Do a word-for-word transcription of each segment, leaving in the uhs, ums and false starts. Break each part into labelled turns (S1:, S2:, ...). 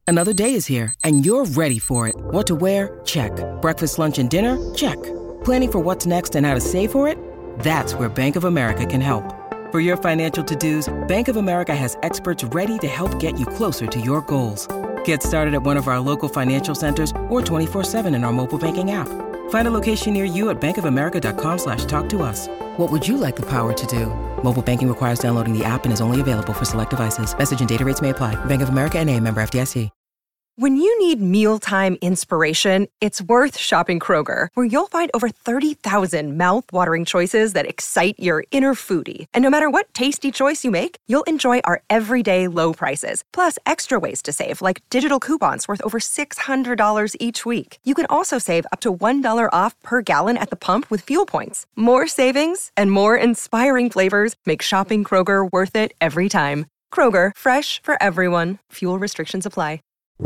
S1: Another day is here, and you're ready for it. What to wear? Check. Breakfast, lunch, and dinner? Check. Planning for what's next and how to save for it? That's where Bank of America can help. For your financial to-dos, Bank of America has experts ready to help get you closer to your goals. Get started at one of our local financial centers or twenty-four seven in our mobile banking app. Find a location near you at bankofamerica.com slash talk to us. What would you like the power to do? Mobile banking requires downloading the app and is only available for select devices. Message and data rates may apply. Bank of America N A, member F D I C.
S2: When you need mealtime inspiration, it's worth shopping Kroger, where you'll find over thirty thousand mouth-watering choices that excite your inner foodie. And no matter what tasty choice you make, you'll enjoy our everyday low prices, plus extra ways to save, like digital coupons worth over six hundred dollars each week. You can also save up to one dollar off per gallon at the pump with fuel points. More savings and more inspiring flavors make shopping Kroger worth it every time. Kroger, fresh for everyone. Fuel restrictions apply.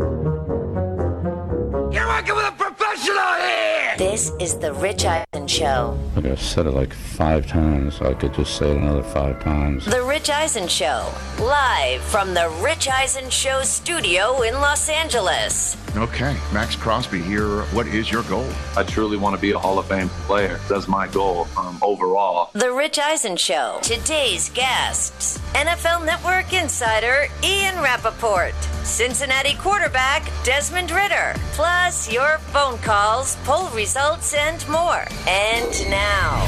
S3: You're working with a professional here!
S4: This is the Rich Eisen Show.
S5: I think I said it like five times, so I could just say it another five times.
S4: The Rich Eisen Show, live from the Rich Eisen Show studio in Los Angeles.
S6: Okay, Max Crosby here. What is your goal?
S7: I truly want to be a Hall of Fame player. That's my goal um, overall.
S4: The Rich Eisen Show. Today's guests, N F L Network insider Ian Rappaport, Cincinnati quarterback Desmond Ridder, plus your phone calls, poll results, and more. And now,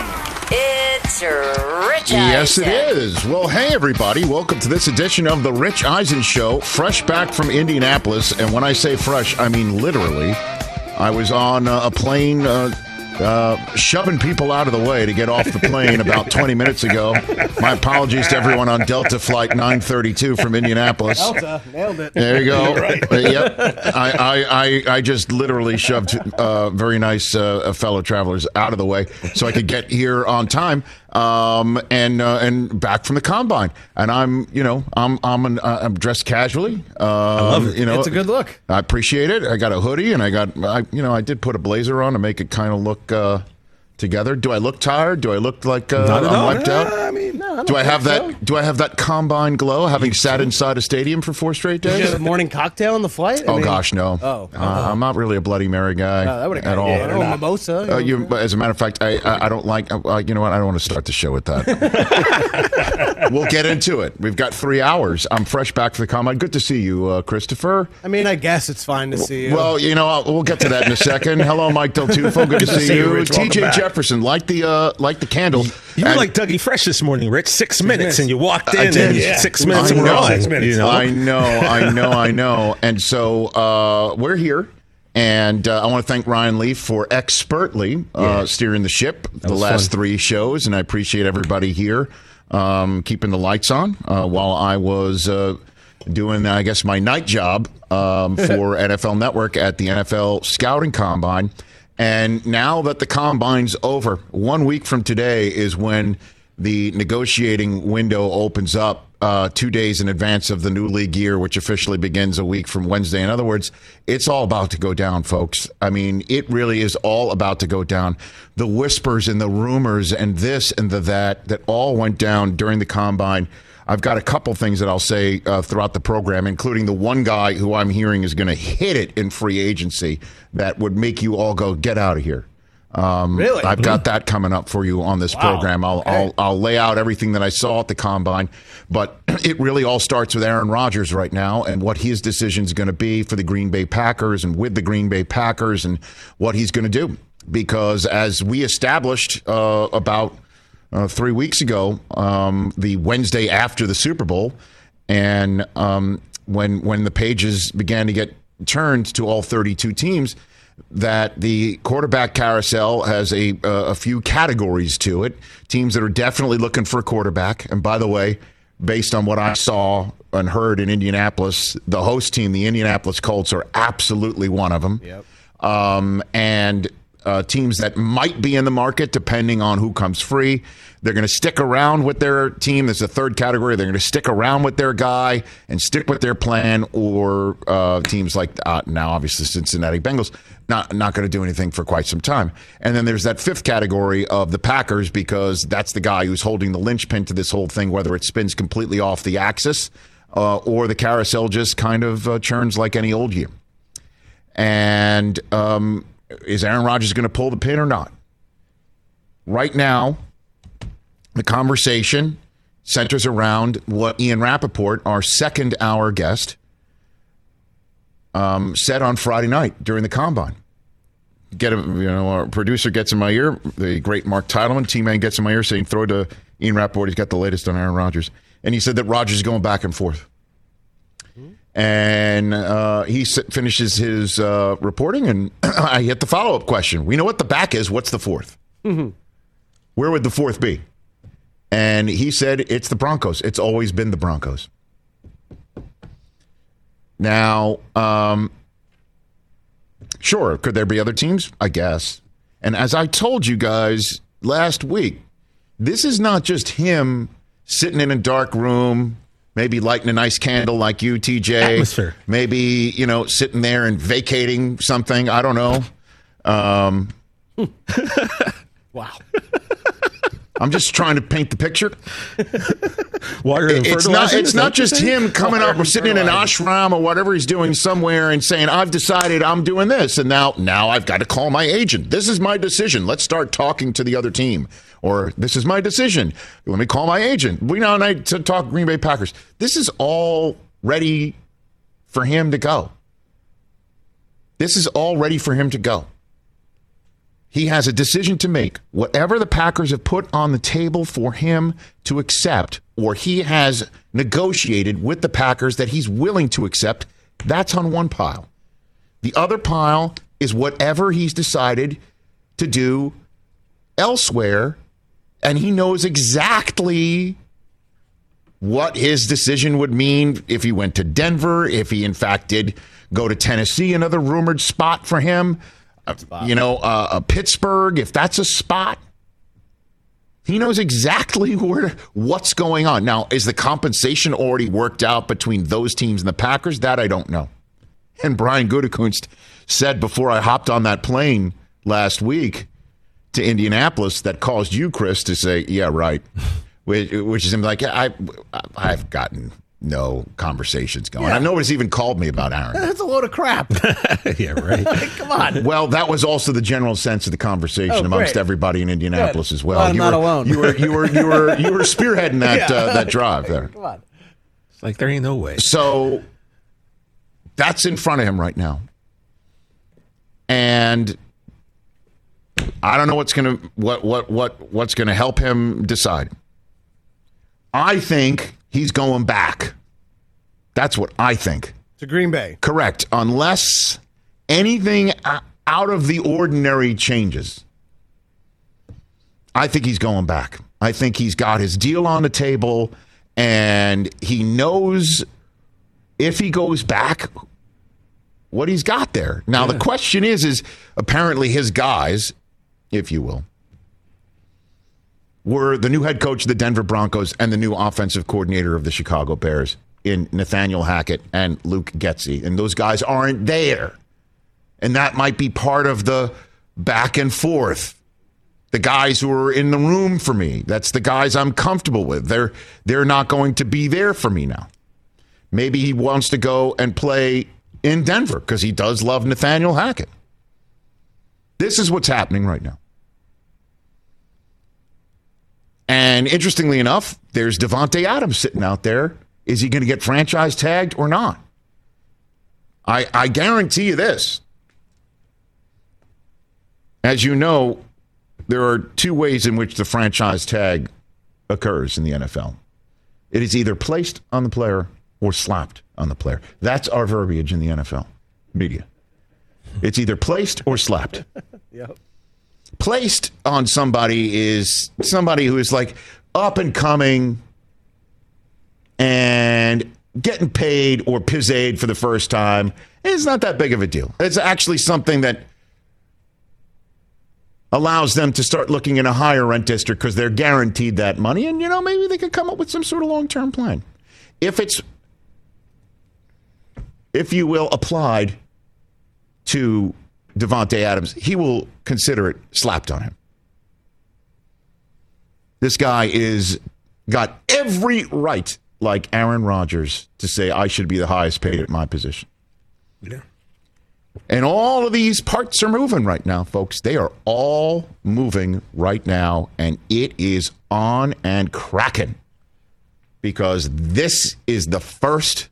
S4: it's Rich Eisen.
S8: Yes, it is. Well, hey, everybody. Welcome to this edition of The Rich Eisen Show, fresh back from Indianapolis. And when I say fresh, I mean literally. I was on uh, a plane uh, uh, shoving people out of the way to get off the plane about twenty minutes ago. My apologies to everyone on Delta Flight nine thirty-two from Indianapolis.
S9: Delta, nailed it.
S8: There you go.
S9: Right.
S8: Uh, yep. I, I, I, I just literally shoved uh, very nice uh, fellow travelers out of the way so I could get here on time. Um, and uh, and back from the combine, and I'm you know I'm I'm an, uh, I'm dressed casually. Um, I
S9: love it.
S8: You know,
S9: it's a good look.
S8: I appreciate it. I got a hoodie, and I got I you know I did put a blazer on to make it kind of look uh, together. Do I look tired? Do I look like uh,
S9: Not at
S8: I'm
S9: all.
S8: wiped out?
S9: I mean, no, I don't
S8: do I have
S9: think
S8: that?
S9: so.
S8: Do I have that combine glow, having sat inside a stadium for four straight
S9: Did you
S8: days?
S9: have a morning cocktail on the flight? I
S8: Oh
S9: mean,
S8: gosh, no.
S9: Oh,
S8: uh, I'm not really a Bloody Mary guy
S9: No, that would've
S8: at
S9: got-
S8: all.
S9: yeah, or mimosa.
S8: Uh, you, as a matter of fact, I, I, I don't like. Uh, you know what? I don't want to start the show with that. We'll get into it. We've got three hours. I'm fresh back for the combine. Good to see you, uh, Christopher.
S9: I mean, I guess it's fine to see you.
S8: Well, you know, I'll, we'll get to that in a second. Hello, Mike Del Tufo. Good to see,
S10: see you,
S8: you.
S10: Rich.
S8: T J
S10: Welcome back.
S8: Jefferson, like the uh, like the candle.
S10: You were
S8: And-
S10: like Dougie Fresh this morning, Rich. Six minutes, and you walked
S8: I
S10: in,
S8: did.
S10: and
S8: Yeah.
S10: six minutes,
S8: I
S10: and we're
S8: know.
S10: on. Six minutes. You know?
S8: I know, I know, I know. And so uh, we're here. And uh, I want to thank Ryan Leaf for expertly uh,
S10: Yeah.
S8: steering the ship the
S10: was
S8: last
S10: fun.
S8: three shows. And I appreciate everybody here um, keeping the lights on uh, while I was uh, doing, I guess, my night job um, for N F L Network at the N F L Scouting Combine. And now that the Combine's over, one week from today is when the negotiating window opens up. Uh, two days in advance of the new league year, which officially begins a week from Wednesday. In other words, it's all about to go down, folks. I mean, it really is all about to go down. The whispers and the rumors and this and the that that all went down during the combine. I've got a couple things that I'll say uh, throughout the program, including the one guy who I'm hearing is going to hit it in free agency that would make you all go, get out of here. Um,
S9: Really?
S8: I've got that coming up for you on this
S9: Wow.
S8: program. I'll,
S9: Okay.
S8: I'll I'll lay out everything that I saw at the combine, but it really all starts with Aaron Rodgers right now and what his decision is going to be for the Green Bay Packers and with the Green Bay Packers and what he's going to do. Because as we established uh, about uh, three weeks ago, um, the Wednesday after the Super Bowl, and um, when when the pages began to get turned to all thirty-two teams, that the quarterback carousel has a uh, a few categories to it. Teams that are definitely looking for a quarterback. And by the way, based on what I saw and heard in Indianapolis, the host team, the Indianapolis Colts, are absolutely one of them.
S9: Yep.
S8: Um, and uh, teams that might be in the market, depending on who comes free. They're going to stick around with their team. There's a third category. They're going to stick around with their guy and stick with their plan, or uh, teams like uh, now, obviously, Cincinnati Bengals, not not going to do anything for quite some time. And then there's that fifth category of the Packers, because that's the guy who's holding the linchpin to this whole thing, whether it spins completely off the axis uh, or the carousel just kind of uh, churns like any old year. And um, is Aaron Rodgers going to pull the pin or not? Right now, the conversation centers around what Ian Rappaport, our second hour guest, um, said on Friday night during the Combine. Get him, you know, our producer gets in my ear, the great Mark Titleman, T-Man gets in my ear saying, throw to Ian Rappaport, he's got the latest on Aaron Rodgers. And he said that Rodgers is going back and forth. And uh, he s- finishes his uh, reporting, and I hit the follow-up question. We know what the back is. What's the fourth? Mm-hmm. Where would the fourth be? And he said it's the Broncos. It's always been the Broncos. Now, um, sure, could there be other teams? I guess. And as I told you guys last week, this is not just him sitting in a dark room, maybe lighting a nice candle like you, T J.
S10: Atmosphere.
S8: Maybe, you know, sitting there and vacating something. I don't know. Um,
S9: wow.
S8: I'm just trying to paint the picture.
S10: Water and
S8: it's not,
S10: fertilizer?
S8: it's
S10: Is that
S8: not
S10: what you're
S8: just
S10: saying?
S8: him coming up or sitting in an ashram or whatever he's doing somewhere and saying, I've decided I'm doing this. And now, now I've got to call my agent. This is my decision. Let's start talking to the other team. Or this is my decision. Let me call my agent. We now need to talk Green Bay Packers. This is all ready for him to go. This is all ready for him to go. He has a decision to make. Whatever the Packers have put on the table for him to accept, or he has negotiated with the Packers that he's willing to accept, that's on one pile. The other pile is whatever he's decided to do elsewhere, and he knows exactly what his decision would mean if he went to Denver, if he in fact did go to Tennessee, another rumored spot for him. Uh, you know, uh, uh, Pittsburgh, if that's a spot, he knows exactly where what's going on. Now, is the compensation already worked out between those teams and the Packers? That I don't know. And Brian Gutekunst said before I hopped on that plane last week to Indianapolis that caused you, Chris, to say, yeah, right. Which, which is like, I, I've gotten no conversations going.
S9: Yeah.
S8: Nobody's even called me about Aaron.
S9: That's a load of crap.
S10: Yeah, right.
S9: Come on.
S8: Well, that was also the general sense of the conversation
S9: Oh,
S8: amongst
S9: great.
S8: everybody in Indianapolis
S9: Good.
S8: as well.
S9: Well, I'm
S8: you
S9: not
S8: were,
S9: alone.
S8: You were you were you were you were spearheading that
S9: Yeah.
S8: uh, that drive there.
S9: Come on.
S10: It's like there ain't no way.
S8: So that's in front of him right now, and I don't know what's gonna what what what what's gonna help him decide. I think he's going back. That's what I think.
S9: To Green Bay.
S8: Correct. Unless anything out of the ordinary changes, I think he's going back. I think he's got his deal on the table, and he knows if he goes back what he's got there. Now, yeah. The question is, is apparently his guys, if you will, were the new head coach of the Denver Broncos and the new offensive coordinator of the Chicago Bears in Nathaniel Hackett and Luke Getsy. And those guys aren't there. And that might be part of the back and forth. The guys who are in the room for me, that's the guys I'm comfortable with. They're they're not going to be there for me now. Maybe he wants to go and play in Denver because he does love Nathaniel Hackett. This is what's happening right now. And interestingly enough, there's Davante Adams sitting out there. Is he going to get franchise tagged or not? I, I guarantee you this. As you know, there are two ways in which the franchise tag occurs in the N F L. It is either placed on the player or slapped on the player. That's our verbiage in the N F L media. It's either placed or slapped.
S9: Yep.
S8: Placed on somebody is somebody who is like up and coming and getting paid or pizzade for the first time. It's not that big of a deal. It's actually something that allows them to start looking in a higher rent district because they're guaranteed that money. And, you know, maybe they could come up with some sort of long-term plan. If it's, if you will, applied to Davante Adams, he will consider it slapped on him. This guy is got every right, like Aaron Rodgers to say I should be the highest paid at my position.
S10: Yeah.
S8: And all of these parts are moving right now, folks. They are all moving right now, and it is on and cracking because this is the first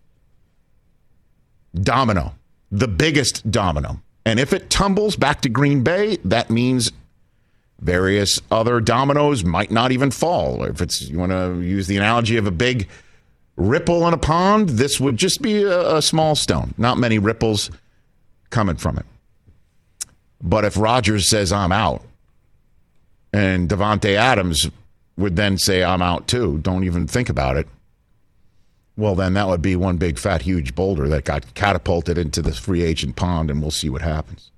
S8: domino, the biggest domino. And if it tumbles back to Green Bay, that means various other dominoes might not even fall. If it's you want to use the analogy of a big ripple in a pond, this would just be a, a small stone. Not many ripples coming from it. But if Rodgers says, I'm out, and Davante Adams would then say, I'm out too, don't even think about it, well, then that would be one big, fat, huge boulder that got catapulted into the free agent pond, and we'll see what happens.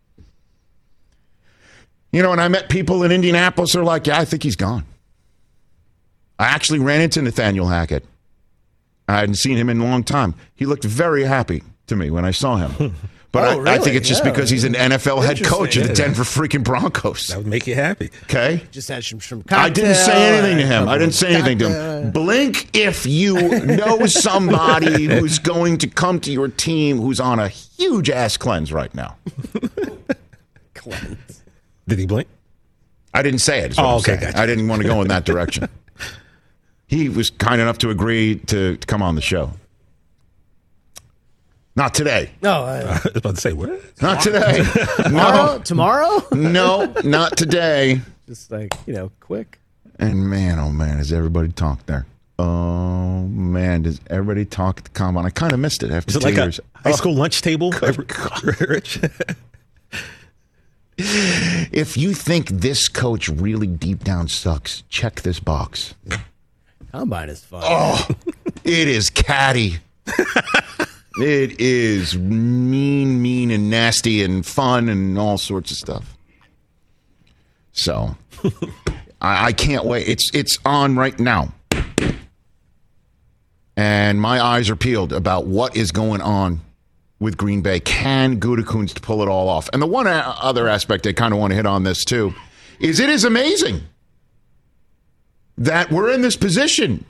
S8: You know, and I met people in Indianapolis who are like, yeah, I think he's gone. I actually ran into Nathaniel Hackett. I hadn't seen him in a long time. He looked very happy to me when I saw him. But
S9: oh,
S8: I,
S9: really?
S8: I think it's just
S9: yeah.
S8: because he's an N F L head coach of the
S10: Yeah,
S8: Denver freaking Broncos.
S10: That would make you happy.
S8: Okay?
S9: Just had some, some
S8: I didn't say anything to him. I didn't say anything to
S9: cocktail.
S8: him. Blink if you know somebody who's going to come to your team who's on a huge ass cleanse right now.
S9: Cleanse.
S10: Did he blink?
S8: I didn't say it. is what
S10: Oh,
S8: I'm
S10: okay,
S8: saying.
S10: gotcha.
S8: I didn't want to go in that direction. He was kind enough to agree to, to come on the show. Not today.
S9: No, uh,
S10: I was about to say, what?
S8: Not today.
S9: tomorrow?
S8: No.
S9: Tomorrow?
S8: No, not today.
S9: Just like, you know, quick.
S8: And man, oh man, does everybody talk there? Oh man, does everybody talk at the combine? I kind of missed it after
S10: Is it
S8: two
S10: like
S8: years.
S10: a high school lunch table? Rich?
S8: If you think this coach really deep down sucks, check this box.
S9: Combine is fun.
S8: Oh, it is catty. It is mean, mean, and nasty, and fun, and all sorts of stuff. So, I, I can't wait. It's it's on right now, and my eyes are peeled about what is going on with Green Bay. Can Gutekunst pull it all off? And the one a- other aspect I kind of want to hit on this too is it is amazing that we're in this position.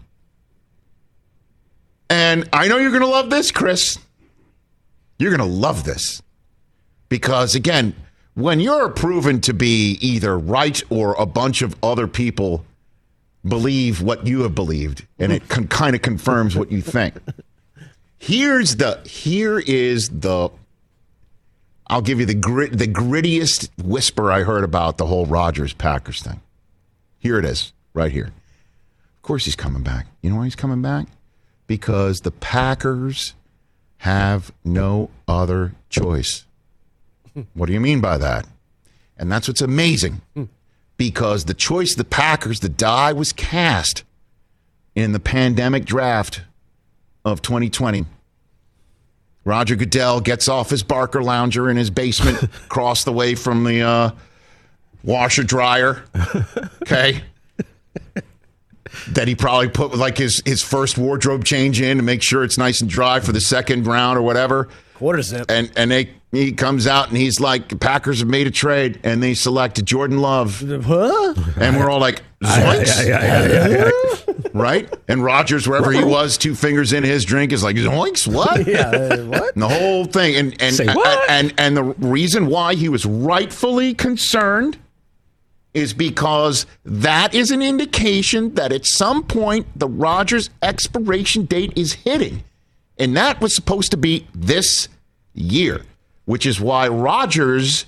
S8: And I know you're going to love this, Chris. You're going to love this. Because, again, when you're proven to be either right or a bunch of other people believe what you have believed, and it con- kind of confirms what you think. Here's the, here is the, I'll give you the grit, the grittiest whisper I heard about the whole Rodgers-Packers thing. Here it is, right here. Of course he's coming back. You know why he's coming back? Because the Packers have no other choice. What do you mean by that? And that's what's amazing. Because the choice of the Packers, the die was cast in the pandemic draft of twenty twenty. Roger Goodell gets off his Barker lounger in his basement across the way from the uh, washer dryer. Okay? That he probably put like his, his first wardrobe change in to make sure it's nice and dry for the second round or whatever.
S9: Quarter zip.
S8: And and they he comes out and he's like, the Packers have made a trade and they select Jordan Love.
S9: Huh?
S8: And we're all like, zoinks.
S10: Yeah, yeah, yeah, yeah, yeah.
S8: Right? And Rodgers, wherever he was, two fingers in his drink, is like, zoinks, what?
S9: Yeah, uh, what?
S8: And the whole thing. And and,
S10: Say
S8: and,
S10: what?
S8: and and the reason why he was rightfully concerned is because that is an indication that at some point the Rodgers expiration date is hitting. And that was supposed to be this year, which is why Rodgers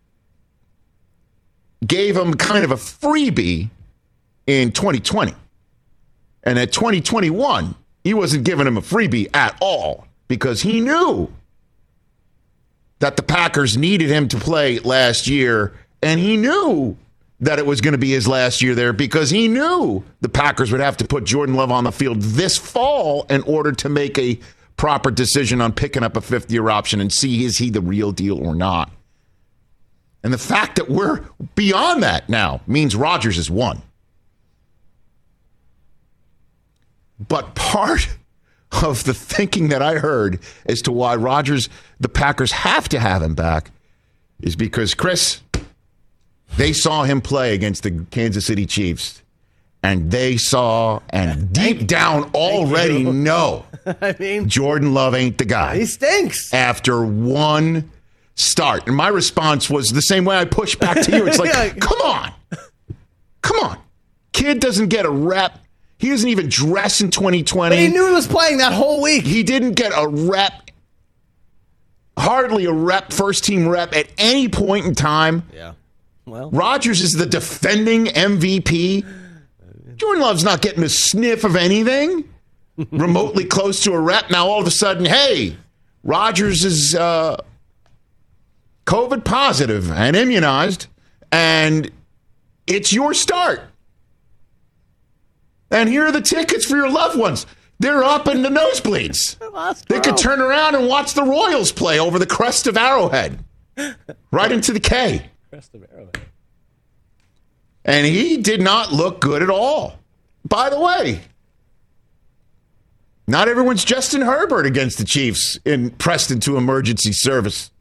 S8: gave him kind of a freebie in twenty twenty. And at twenty twenty-one, he wasn't giving him a freebie at all because he knew that the Packers needed him to play last year, and he knew that it was going to be his last year there because he knew the Packers would have to put Jordan Love on the field this fall in order to make a proper decision on picking up a fifth-year option and see is he the real deal or not. And the fact that we're beyond that now means Rodgers has won. But part of the thinking that I heard as to why Rodgers, the Packers have to have him back is because, Chris, they saw him play against the Kansas City Chiefs, And they saw and deep down already know
S9: I mean,
S8: Jordan Love ain't the guy.
S9: He stinks.
S8: After one start. And my response was the same way I pushed back to you. It's like,
S9: Yeah.
S8: come on. Come on. Kid doesn't get a rep. He doesn't even dress in twenty twenty.
S9: But he knew he was playing that whole week.
S8: He didn't get a rep, hardly a rep, first team rep at any point in time.
S9: Yeah. Well,
S8: Rodgers is the defending M V P. Jordan Love's not getting a sniff of anything remotely close to a rep. Now, all of a sudden, hey, Rodgers is uh, COVID positive and immunized, and it's your start. And here are the tickets for your loved ones. They're up in the nosebleeds. They could turn around and watch the Royals play over the crest of Arrowhead, right into the K.
S9: Crest of Arrowhead.
S8: And he did not look good at all. By the way, not everyone's Justin Herbert against the Chiefs in pressed into emergency service.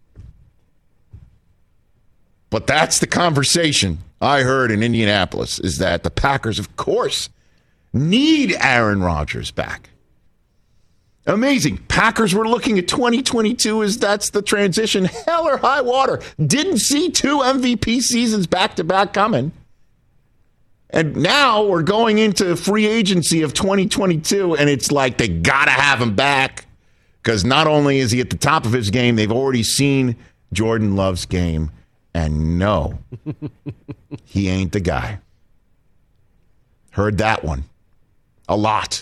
S8: But that's the conversation I heard in Indianapolis, is that the Packers, of course, need Aaron Rodgers back. Amazing. Packers were looking at twenty twenty-two as that's the transition. Hell or high water. Didn't see two M V P seasons back-to-back coming. And now we're going into free agency of twenty twenty-two, and it's like they got to have him back because not only is he at the top of his game, they've already seen Jordan Love's game, and no, he ain't the guy. Heard that one a lot.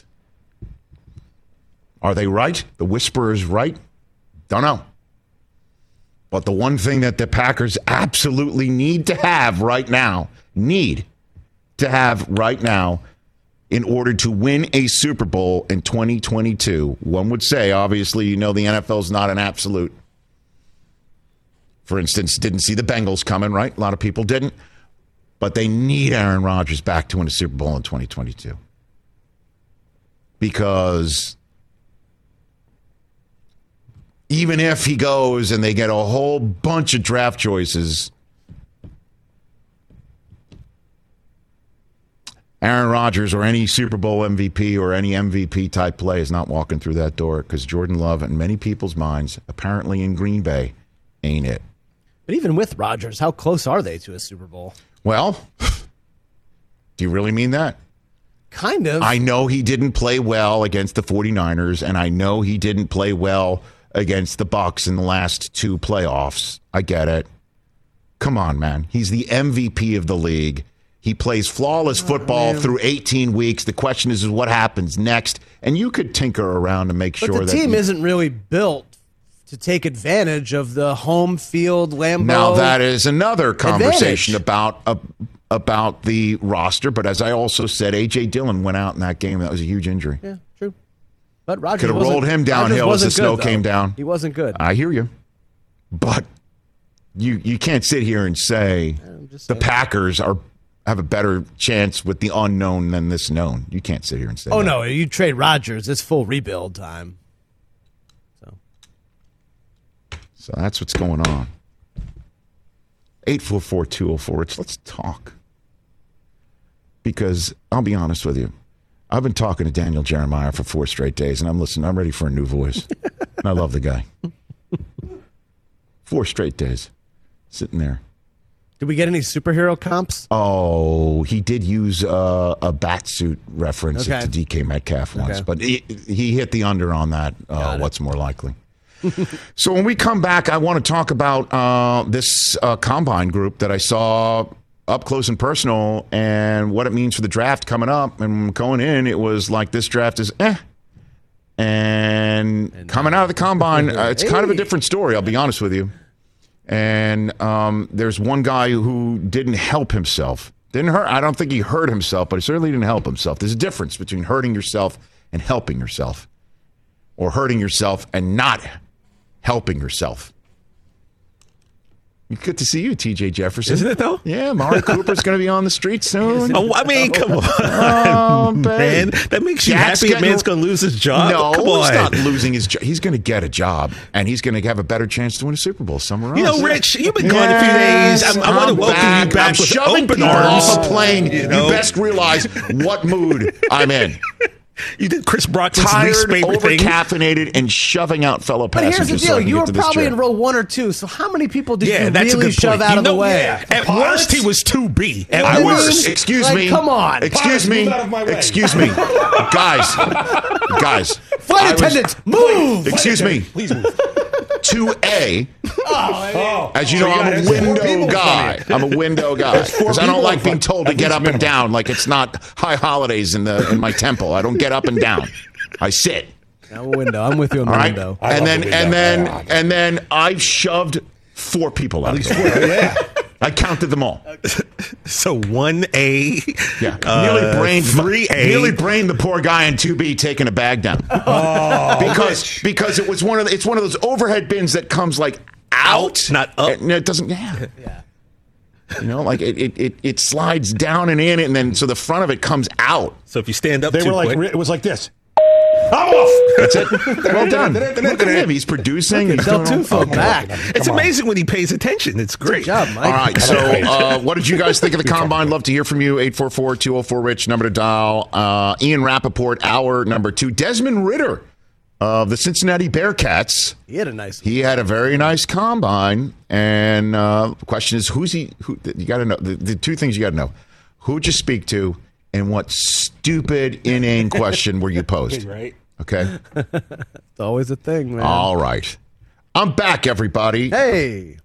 S8: Are they right? The whisperer is right? Don't know. But the one thing that the Packers absolutely need to have right now, need to have right now in order to win a Super Bowl in twenty twenty-two. One would say, obviously, you know the N F L is not an absolute. For instance, didn't see the Bengals coming, right? A lot of people didn't. But they need Aaron Rodgers back to win a Super Bowl in twenty twenty-two. Because even if he goes and they get a whole bunch of draft choices, Aaron Rodgers or any Super Bowl M V P or any M V P type play is not walking through that door because Jordan Love, in many people's minds, apparently in Green Bay, ain't it.
S9: But even with Rodgers, how close are they to a Super Bowl?
S8: Well, do you really mean that?
S9: Kind of.
S8: I know he didn't play well against the 49ers, and I know he didn't play well against the Bucs in the last two playoffs. I get it. Come on, man. He's the M V P of the league. He plays flawless football oh, through eighteen weeks. The question is, is what happens next? And you could tinker around to make
S9: but
S8: sure that
S9: the team
S8: you,
S9: isn't really built to take advantage of the home field Lambeau.
S8: Now that is another conversation
S9: advantage.
S8: about uh, about the roster. But as I also said, A J Dillon went out in that game. That was a huge injury.
S9: Yeah, true. But Rodgers
S8: could have rolled him downhill as the snow
S9: good,
S8: came down.
S9: He wasn't good.
S8: I hear you, but you you can't sit here and say the Packers are. Have a better chance with the unknown than this known. You can't sit here and say
S9: Oh,
S8: that.
S9: no. You trade Rodgers, it's full rebuild time. So,
S8: so that's what's going on. eight four four, two oh four. It's let's talk. Because I'll be honest with you. I've been talking to Daniel Jeremiah for four straight days, and I'm listening. I'm ready for a new voice. And I love the guy. Four straight days. Sitting there.
S9: Did we get any superhero comps?
S8: Oh, he did use uh, a Batsuit reference
S9: Okay.
S8: to D K Metcalf once,
S9: Okay.
S8: but he, he hit the under on that. Uh, what's more likely? So when we come back, I want to talk about uh, this uh, combine group that I saw up close and personal and what it means for the draft coming up. And going in, it was like this draft is eh. And, and coming out of the combine, uh, it's hey. kind of a different story, I'll be honest with you. And um, there's one guy who didn't help himself. Didn't hurt. I don't think he hurt himself, but he certainly didn't help himself. There's a difference between hurting yourself and helping yourself, or hurting yourself and not helping yourself. Good to see you, T J Jefferson.
S10: Isn't it, though?
S8: Yeah, Amari Cooper's going to be on the street soon.
S10: Oh, I mean, come on,
S8: Oh,
S10: man. That makes you
S8: Jack's
S10: happy a
S8: getting-
S10: man's going to lose his job?
S8: No,
S10: come on.
S8: he's not losing his job. He's going to get a job, and he's going to have a better chance to win a Super Bowl somewhere else.
S10: You know, Rich, you've been gone
S8: Yes,
S10: a few days. I'm, I want to
S8: I'm
S10: welcome
S8: back.
S10: you back
S8: I'm
S10: with
S8: shoving
S10: open
S8: people
S10: arms.
S8: off a plane.
S10: You
S8: You,
S10: know?
S8: best realize what mood I'm in.
S10: You did Chris Brockman's
S8: Tired,
S10: least favorite thing.
S8: over-caffeinated, and shoving out fellow
S9: But here's
S8: passengers.
S9: the
S8: so I
S9: deal:
S8: can
S9: you
S8: get
S9: were
S8: to this
S9: probably
S8: trip.
S9: in row one or two. So how many people did
S10: Yeah,
S9: you
S10: that's a
S9: really
S10: good
S9: shove
S10: point.
S9: out
S10: You
S9: of the
S10: know,
S9: way?
S10: At worst, he was two B. At
S8: I
S10: worst.
S8: was. Excuse
S9: Like,
S8: me.
S9: come on.
S8: Excuse
S10: Pilots,
S8: me.
S10: move out of my way.
S8: Excuse me. Guys. Guys.
S9: Flight
S8: I was-
S9: attendants, move!
S8: Excuse me.
S10: Please move.
S8: two A.
S10: Oh,
S8: As you
S10: so
S8: know,
S10: you
S8: I'm
S10: got-
S8: a
S10: there's four
S8: window
S10: people
S8: guy. I'm a window guy
S10: There's four
S8: because I don't
S10: people
S8: like
S10: in
S8: being
S10: front.
S8: told
S10: I
S8: to get
S10: think
S8: up
S10: it's
S8: and down like it's not high holidays in the in my temple. I don't get up and down. I sit.
S9: I'm a window. I'm with you on the
S8: All right,
S9: window.
S8: and then and then and then I shoved four people out. At least four.
S10: Yeah.
S8: I counted them all.
S10: So one A,
S8: Yeah,
S10: uh,
S8: nearly brained
S10: three A.
S8: Nearly brained the poor guy in two B taking a bag down.
S10: Oh,
S8: because
S10: Rich.
S8: because it was one of the, it's one of those overhead bins that comes like out,
S10: not up.
S8: And it doesn't. Yeah. yeah. You know, like it, it, it, it slides down and in, and then so the front of it comes out.
S10: So if you stand up
S11: They
S10: too
S11: were like,
S10: quick,
S11: it was like this. I'm off.
S8: That's it. Well done. Look at him. He's producing. He's
S9: Del
S8: doing
S9: Tufo back.
S10: it's amazing when he pays attention. It's great.
S9: Good job, Mike.
S8: All right. So, uh, what did you guys think of the combine? Love to hear from you. eight four four, two oh four, RICH, number to dial. Uh, Ian Rappaport, hour number two. Desmond Ritter of the Cincinnati Bearcats.
S9: He had a nice.
S8: He had a very nice combine. And uh, the question is, who's he? Who, you got to know. The, the two things you got to know. Who'd you speak to, and what stupid, inane question were you posed?
S10: Right.
S8: Okay.
S9: It's always a thing, man.
S8: All right. I'm back, everybody.
S9: Hey.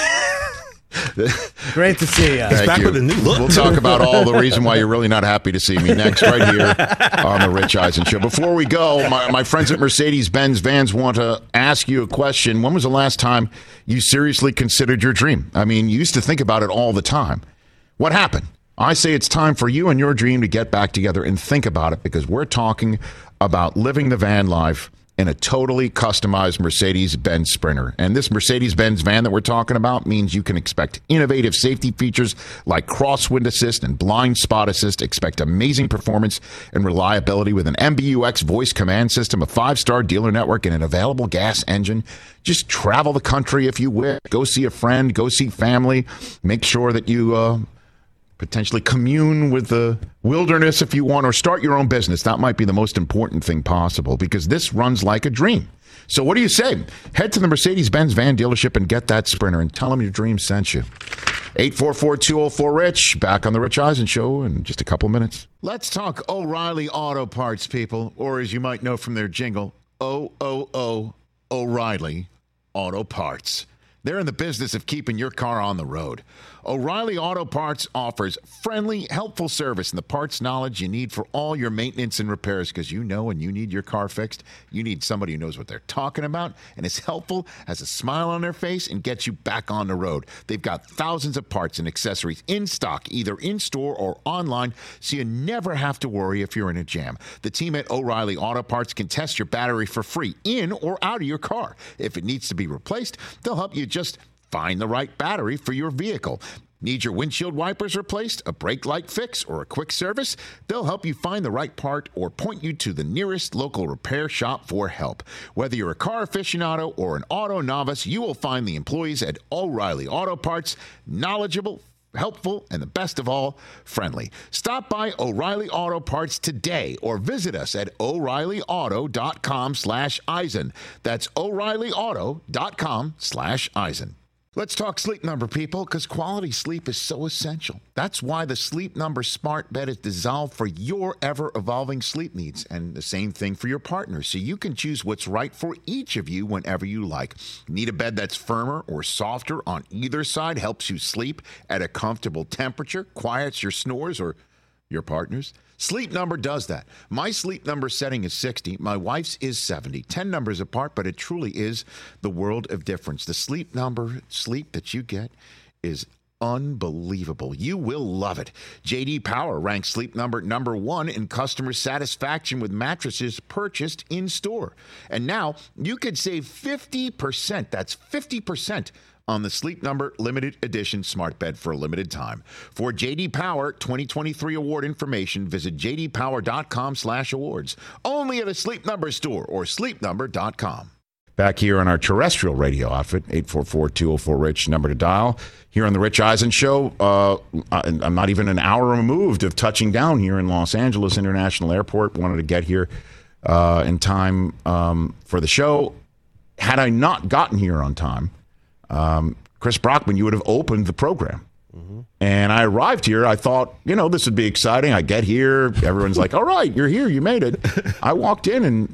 S9: Great to see you.
S8: Thank
S10: back
S8: you.
S10: with a new look.
S8: We'll talk about all the reason why you're really not happy to see me next, right here on the Rich Eisen Show. Before we go, my, my friends at Mercedes-Benz Vans want to ask you a question. When was the last time you seriously considered your dream? I mean, you used to think about it all the time. What happened? I say it's time for you and your dream to get back together and think about it, because we're talking about living the van life in a totally customized Mercedes-Benz Sprinter. And this Mercedes-Benz van that we're talking about means you can expect innovative safety features like crosswind assist and blind spot assist. Expect amazing performance and reliability with an M B U X voice command system, a five-star dealer network, and an available gas engine. Just travel the country if you wish. Go see a friend. Go see family. Make sure that you... Uh, potentially commune with the wilderness if you want, or start your own business. That might be the most important thing possible, because this runs like a dream. So what do you say? Head to the Mercedes-Benz van dealership and get that Sprinter and tell them your dream sent you. eight four four, two oh four, RICH. Back on the Rich Eisen Show in just a couple minutes. Let's talk O'Reilly Auto Parts, people, or as you might know from their jingle, O O O O'Reilly Auto Parts. They're in the business of keeping your car on the road. O'Reilly Auto Parts offers friendly, helpful service and the parts knowledge you need for all your maintenance and repairs, because you know when you need your car fixed, you need somebody who knows what they're talking about and is helpful, has a smile on their face, and gets you back on the road. They've got thousands of parts and accessories in stock, either in-store or online, so you never have to worry if you're in a jam. The team at O'Reilly Auto Parts can test your battery for free in or out of your car. If it needs to be replaced, they'll help you just find the right battery for your vehicle. Need your windshield wipers replaced, a brake light fix, or a quick service? They'll help you find the right part or point you to the nearest local repair shop for help. Whether you're a car aficionado or an auto novice, you will find the employees at O'Reilly Auto Parts knowledgeable, helpful, and the best of all, friendly. Stop by O'Reilly Auto Parts today or visit us at O'Reilly Auto dot com slash Eisen. That's O'Reilly Auto dot com slash Eisen. Let's talk Sleep Number, people, because quality sleep is so essential. That's why the Sleep Number smart bed is designed for your ever-evolving sleep needs, and the same thing for your partner, so you can choose what's right for each of you whenever you like. Need a bed that's firmer or softer on either side, helps you sleep at a comfortable temperature, quiets your snores or your partner's? Sleep Number does that. My Sleep Number setting is sixty. My wife's is seventy. ten numbers apart, but it truly is the world of difference. The Sleep Number sleep that you get is unbelievable. You will love it. J D Power ranks Sleep Number number one in customer satisfaction with mattresses purchased in-store. And now you could save fifty percent. That's fifty percent on the Sleep Number limited edition smart bed for a limited time. For J D Power twenty twenty-three award information, visit j d power dot com slash awards. Only at a Sleep Number store or sleep number dot com. Back here on our terrestrial radio outfit, eight four four, two oh four, RICH, number to dial. Here on the Rich Eisen Show, uh, I'm not even an hour removed of touching down here in Los Angeles International Airport. Wanted to get here uh, in time um, for the show. Had I not gotten here on time, um, Chris Brockman, you would have opened the program. Mm-hmm. And I arrived here. I thought, you know, this would be exciting. I get here. Everyone's like, all right, you're here. You made it. I walked in and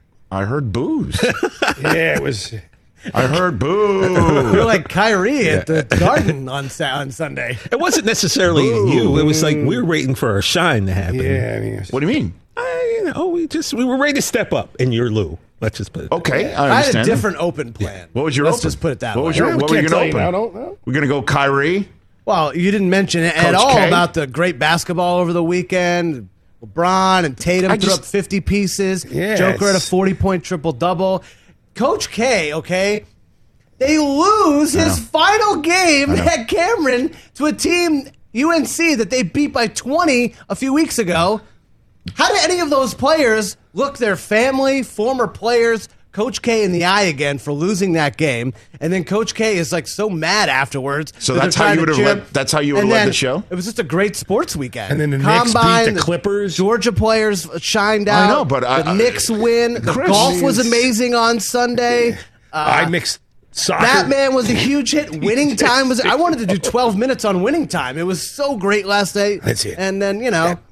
S8: I heard boos.
S11: Yeah, it was.
S8: I heard boo.
S9: You're like Kyrie at the Garden on on Sunday.
S10: It wasn't necessarily boo. You. It was like we were waiting for a shine to happen.
S11: Yeah, I mean,
S8: what do you mean?
S10: I, you know, we just we were ready to step up in your lieu. Let's just put it.
S8: Okay, I,
S9: I
S8: understand.
S9: had a different open plan.
S8: What was your
S9: Let's
S8: open?
S9: just put it that
S8: what
S9: way.
S8: Was your,
S11: yeah,
S8: what were you going to open?
S11: I don't know.
S8: We're going to go Kyrie.
S9: Well, you didn't mention it at
S8: Coach
S9: all
S8: K?
S9: about the great basketball over the weekend. LeBron and Tatum
S8: I
S9: threw
S8: just-
S9: up fifty pieces.
S11: Yes.
S9: Joker had a forty-point triple-double. Coach K, okay, they lose his final game at Cameron to a team, U N C, that they beat by twenty a few weeks ago. How did any of those players look their family, former players, Coach K in the eye again for losing that game? And then Coach K is like so mad afterwards.
S8: So
S9: that
S8: that's
S9: they're
S8: how you
S9: trying
S8: would
S9: to
S8: have
S9: cheer.
S8: led. That's how you would
S9: And
S8: have led
S9: then
S8: the show.
S9: It was just a great sports weekend.
S11: And then the Knicks beat the Clippers.
S9: Georgia players shined out.
S8: I know, but
S9: the
S8: I- I-
S9: Knicks win. The
S8: Chris,
S9: golf was
S11: jeez.
S9: amazing on Sunday.
S11: I mixed soccer.
S9: Batman was a huge hit. Winning time was. I wanted to do twelve minutes on winning time. It was so great last night.
S11: That's it.
S9: And then you know,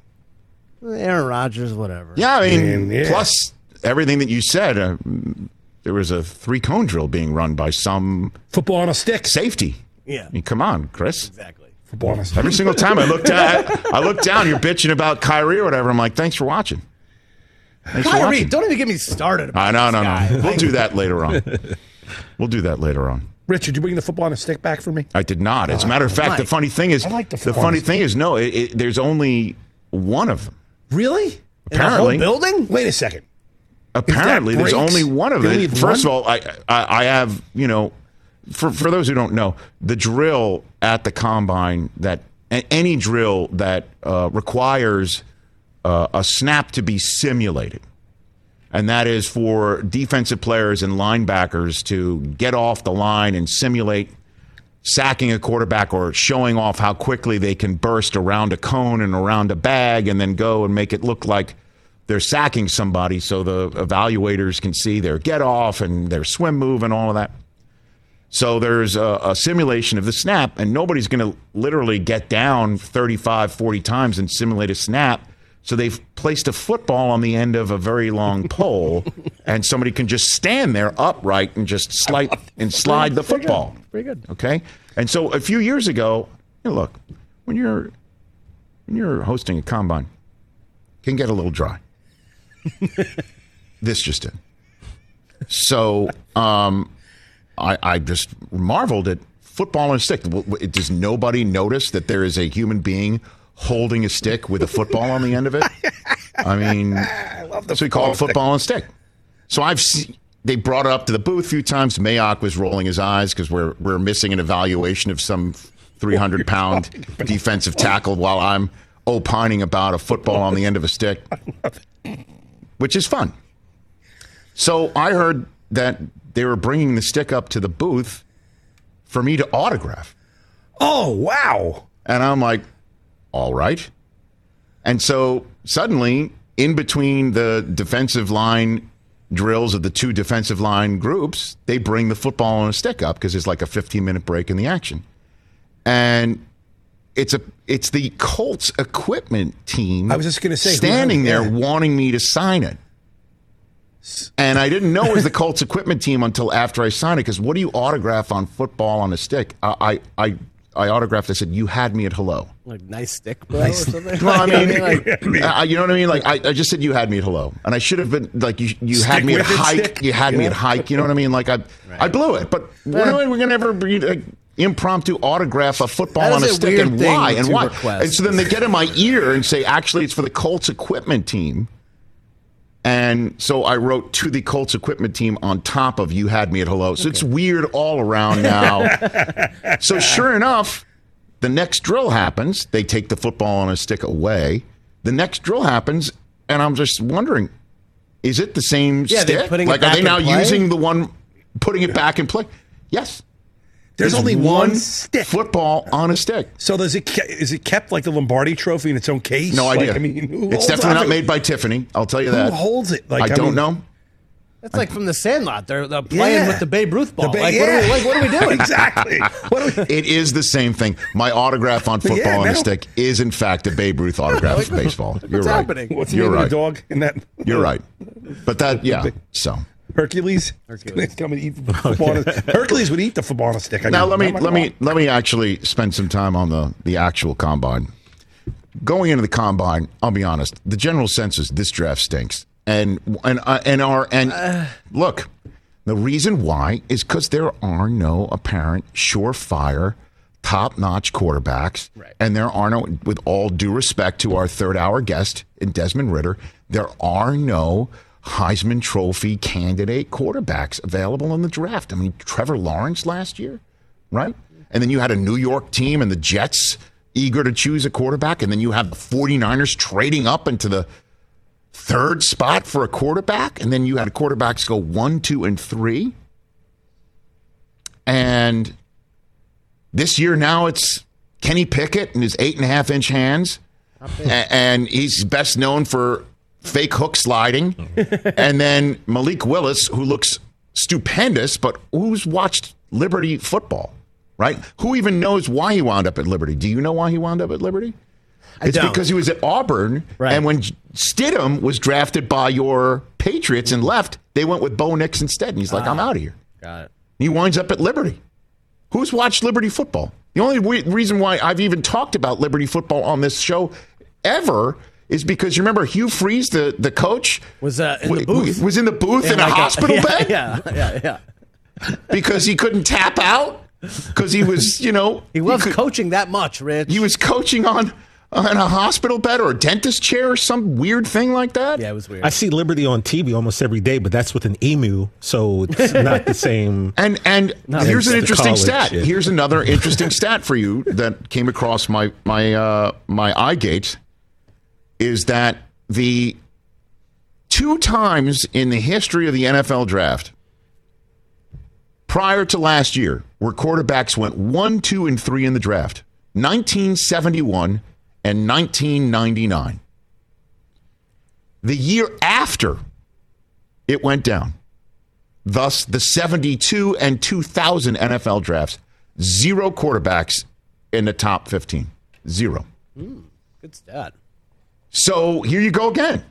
S9: Aaron Rodgers, whatever.
S8: Yeah, I mean,
S11: Man, yeah.
S8: plus everything that you said. Uh, there was a three cone drill being run by some
S11: Football on a stick.
S8: safety.
S9: Yeah.
S8: I mean, come on, Chris.
S9: Exactly.
S11: Football on a stick.
S8: Every single time I looked at, I looked down. You're bitching about Kyrie or whatever. I'm like, thanks for watching. Thanks for
S9: Kyrie,
S8: watching.
S9: don't even get me started. About
S8: I know, no,
S9: this guy.
S8: no. We'll do that later on. We'll do that later on.
S11: Rich, did you bring the football on a stick back for me?
S8: I did not. As a matter of fact, the
S9: Mike.
S8: funny thing is,
S11: I like the
S8: the
S11: football
S8: funny
S11: on
S8: thing is, no, it, it, there's only one of them.
S9: Really?
S8: Apparently.
S9: In the whole building?
S11: Wait a second.
S8: Apparently, there's
S11: breaks?
S8: only one of
S11: You
S8: them.
S11: need
S8: First
S11: one?
S8: of all, I, I I have, you know, for for those who don't know, the drill at the combine, that a- any drill that uh, requires uh, a snap to be simulated, and that is for defensive players and linebackers to get off the line and simulate sacking a quarterback or showing off how quickly they can burst around a cone and around a bag and then go and make it look like they're sacking somebody so the evaluators can see their get off and their swim move and all of that. So there's a, a simulation of the snap, and nobody's going to literally get down thirty-five, forty times and simulate a snap. So they've placed a football on the end of a very long pole, and somebody can just stand there upright and just slide and slide the football.
S9: Pretty good.
S8: Okay, and so a few years ago, you know, look, when you're when you're hosting a combine, it can get a little dry. This just did. So um, I, I just marveled at football on a stick. W- w- Does nobody notice that there is a human being holding a stick with a football on the end of it? I mean,
S11: I love the
S8: so we call it
S11: football
S8: football on a stick. So I've seen, they brought it up to the booth a few times. Mayock was rolling his eyes because we're we're missing an evaluation of some three hundred pound defensive tackle while I'm opining about a football on the end of a stick, which is fun. So I heard that they were bringing the stick up to the booth for me to autograph.
S11: Oh, wow.
S8: And I'm like, all right. And so suddenly, in between the defensive line drills of the two defensive line groups, they bring the football on a stick up because there's like a fifteen minute break in the action. And it's a it's the Colts equipment team
S11: I was just gonna say, who
S8: standing
S11: had it?
S8: there
S11: Yeah.
S8: wanting me to sign it. And I didn't know it was the Colts equipment team until after I signed it, because what do you autograph on football on a stick? I I I, I autographed, I said, you had me at hello.
S9: Like nice stick, bro, or something.
S8: Well, I mean,
S9: like,
S8: uh, you know what I mean? Like, I, I just said you had me at hello, and I should have been like, you you had
S11: Stick
S8: me at
S11: with it,
S8: hike.
S11: stick.
S8: You had me
S11: Yeah.
S8: at hike. You know what I mean? Like, I I blew it, but when are we gonna ever be? Like, impromptu autograph a football
S9: That
S8: on a
S9: is a
S8: stick,
S9: weird
S8: and
S9: thing
S8: why? And
S9: to
S8: why?
S9: request.
S8: And so then they get in my ear and say, actually, it's for the Colts equipment team. And so I wrote to the Colts equipment team on top of you had me at hello. So okay. It's weird all around now. So sure enough, the next drill happens. They take the football on a stick away. The next drill happens, and I'm just wondering, is it the same
S9: yeah,
S8: stick?
S9: Putting
S8: like,
S9: it back
S8: are they now
S9: in play?
S8: using the one, putting it back in play? Yes.
S11: There's, There's only one stick.
S8: Football on a stick.
S11: So does it ke- is it kept like the Lombardi Trophy in its own case?
S8: No idea.
S11: Like, I mean, who
S8: it's definitely not made by Tiffany. I'll tell you that.
S11: Who holds it? Like,
S8: I,
S11: I
S8: don't
S11: mean,
S8: know.
S9: That's like from the Sandlot. They're, they're playing
S11: Yeah.
S9: with the Babe Ruth ball.
S11: Ba-
S9: like,
S11: yeah.
S9: what are we, like, what are we doing?
S11: Exactly. What are we-
S8: It is the same thing. My autograph on football
S11: Yeah,
S8: on
S11: now-
S8: a stick is, in fact, a Babe Ruth autograph of baseball. You're
S9: What's
S8: right.
S9: happening?
S11: What's the
S8: You're
S11: name
S8: right.
S11: of the dog in that?
S8: You're right. But that, yeah. So
S11: Hercules. Hercules. Come and eat the football. On a, Hercules would eat the football on a stick. I
S8: now
S11: mean,
S8: let me
S11: not
S8: let
S11: my
S8: me let me actually spend some time on the the actual combine. Going into the combine, I'll be honest. The general sense is this draft stinks, and and uh, and our and uh, look, the reason why is because there are no apparent surefire, top-notch quarterbacks,
S9: right.
S8: and there are no. With all due respect to our third-hour guest in Desmond Ritter, there are no Heisman Trophy candidate quarterbacks available in the draft. I mean, Trevor Lawrence last year, right? And then you had a New York team and the Jets eager to choose a quarterback, and then you have the 49ers trading up into the third spot for a quarterback, and then you had quarterbacks go one, two, and three. And this year now it's Kenny Pickett and his eight and a half inch hands, a- and he's best known for fake hook sliding. And then Malik Willis, who looks stupendous, but who's watched Liberty football, right? Who even knows why he wound up at Liberty? Do you know why he wound up at Liberty?
S9: I
S8: It's
S9: don't.
S8: because he was at Auburn,
S9: Right.
S8: and when Stidham was drafted by your Patriots and left, they went with Bo Nix instead, and he's like,
S9: Ah.
S8: I'm out of here.
S9: Got it.
S8: He winds up at Liberty. Who's watched Liberty football? The only re- reason why I've even talked about Liberty football on this show ever is because you remember Hugh Freeze, the, the coach,
S9: Was uh, in the
S8: w-
S9: booth.
S8: was in the booth in,
S9: In
S8: a
S9: like a-
S8: hospital
S9: yeah,
S8: bed
S9: Yeah, yeah, yeah.
S8: because he couldn't tap out because he was, you know,
S9: He loves
S8: could-
S9: coaching that much, Rich.
S8: he was coaching on on a hospital bed or a dentist chair or some weird thing like that.
S9: Yeah, it was weird.
S10: I see Liberty on T V almost every day, but that's with an emu, so it's not the same.
S8: And and
S10: No,
S8: here's
S10: it's
S8: an
S10: the
S8: interesting
S10: college
S8: stat.
S10: shit.
S8: Here's another interesting stat for you that came across my my uh, my eye gate is that the two times in the history of the N F L draft prior to last year where quarterbacks went one, two, and three in the draft, nineteen seventy-one and nineteen ninety-nine. The year after it went down. Thus, the seventy-two and two thousand N F L drafts, zero quarterbacks in the top fifteen. Zero.
S9: Mm, good stat.
S8: So here you go again.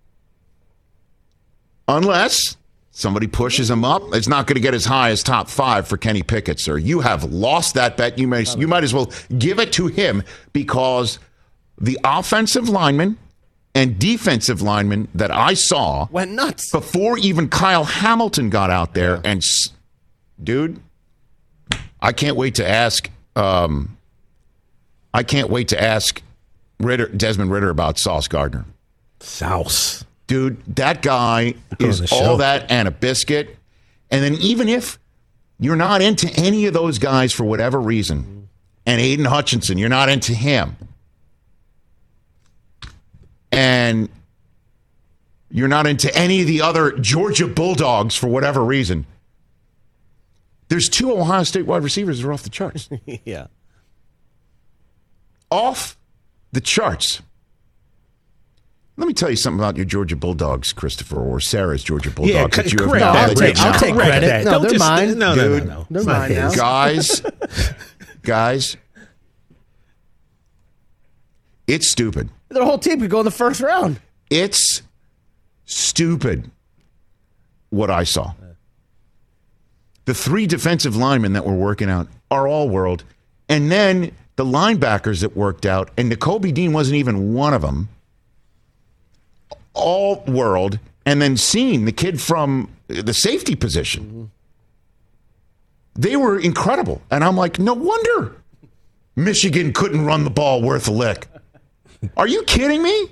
S8: Unless somebody pushes him up, it's not going to get as high as top five for Kenny Pickett, sir. You have lost that bet. You may you might as well give it to him because the offensive lineman and defensive lineman that I saw
S9: Went nuts.
S8: before even Kyle Hamilton got out there, and s- dude, I can't wait to ask. Um, I can't wait to ask Ritter, Desmond Ritter about Sauce Gardner.
S10: Sauce.
S8: Dude, that guy
S10: on
S8: is
S10: the
S8: all
S10: show.
S8: that and a biscuit. And then even if you're not into any of those guys for whatever reason, and Aiden Hutchinson, you're not into him, and you're not into any of the other Georgia Bulldogs for whatever reason, there's two Ohio State wide receivers that are off the charts.
S9: Yeah.
S8: Off the charts. Let me tell you something about your Georgia Bulldogs, Christopher, or Sarah's Georgia Bulldogs.
S10: Yeah,
S8: that you have
S10: correct
S8: now-
S10: that,
S8: that
S10: Rich.
S8: you have
S9: I'll
S8: now.
S9: take
S10: Correct
S9: credit.
S10: that.
S9: No,
S10: Don't
S9: they're
S10: just-
S9: mine.
S10: No, no, no,
S8: Dude.
S10: no.
S9: They're
S10: It's not
S9: mine now.
S10: his.
S8: Guys, guys, it's stupid.
S9: Their whole team could go in the first round.
S8: It's stupid what I saw. The three defensive linemen that were working out are all world. And then the linebackers that worked out, and N'Kobe Dean wasn't even one of them, all world. And then seeing the kid from the safety position. They were incredible. And I'm like, no wonder Michigan couldn't run the ball worth a lick. Are you kidding me?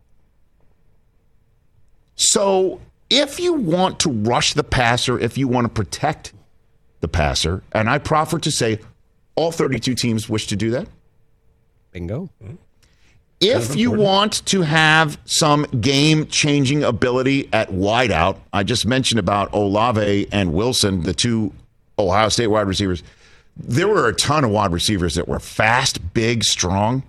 S8: So if you want to rush the passer, if you want to protect the passer, and I proffer to say all thirty-two teams wish to do that.
S12: Bingo.
S8: If you want to have some game-changing ability at wideout, I just mentioned about Olave and Wilson, the two Ohio State wide receivers. There were a ton of wide receivers that were fast, big, strong.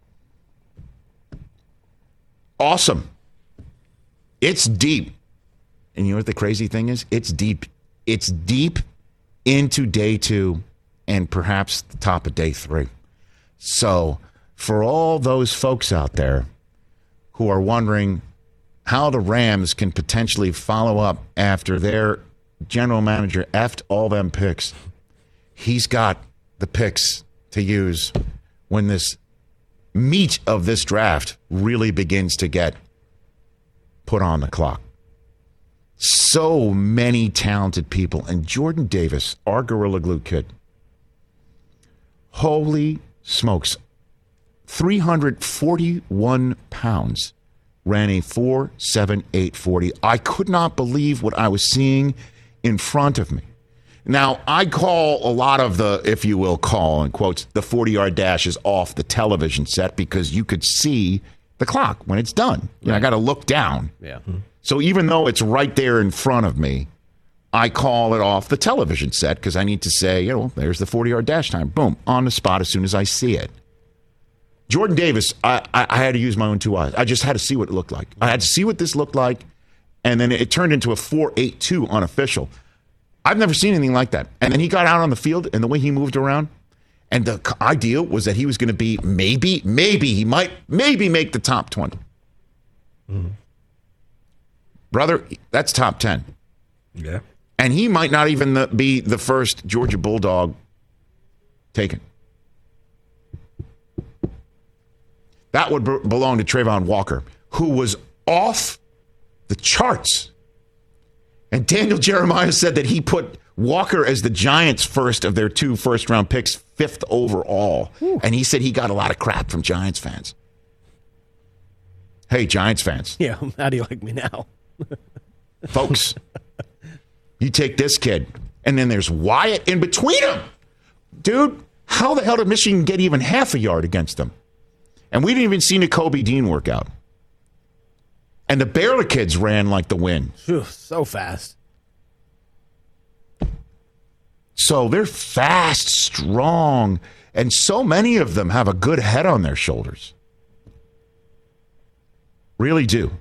S8: Awesome. It's deep. And you know what the crazy thing is? It's deep. It's deep into day two and perhaps the top of day three. So for all those folks out there who are wondering how the Rams can potentially follow up after their general manager effed all them picks, he's got the picks to use when this meat of this draft really begins to get put on the clock. So many talented people. And Jordan Davis, our Gorilla Glue kid, holy smokes, three hundred forty-one pounds, ran a four seven eight forty. I could not believe what I was seeing in front of me. Now, I call a lot of the, if you will, call, in quotes, the forty-yard dashes off the television set because you could see the clock when it's done. You know, I got to look down.
S12: Yeah.
S8: So even though it's right there in front of me, I call it off the television set because I need to say, you know, there's the forty-yard dash time. Boom, on the spot as soon as I see it. Jordan Davis, I, I, I had to use my own two eyes. I just had to see what it looked like. I had to see what this looked like, and then it turned into a four eight two unofficial. I've never seen anything like that. And then he got out on the field, and the way he moved around, and the idea was that he was going to be maybe, maybe, he might maybe make the top twenty. Mm-hmm. Brother, that's top ten.
S11: Yeah.
S8: And he might not even the, be the first Georgia Bulldog taken. That would b- belong to Trayvon Walker, who was off the charts. And Daniel Jeremiah said that he put Walker as the Giants' first of their two first-round picks, fifth overall. Ooh. And he said he got a lot of crap from Giants fans. Hey, Giants fans.
S12: Yeah, how do you like me now?
S8: Folks, you take this kid, and then there's Wyatt in between them. Dude, how the hell did Michigan get even half a yard against them? And we didn't even see Nakobe Dean work out. And the Baylor kids ran like the wind.
S12: Whew, so fast.
S8: So they're fast, strong, and so many of them have a good head on their shoulders. Really do.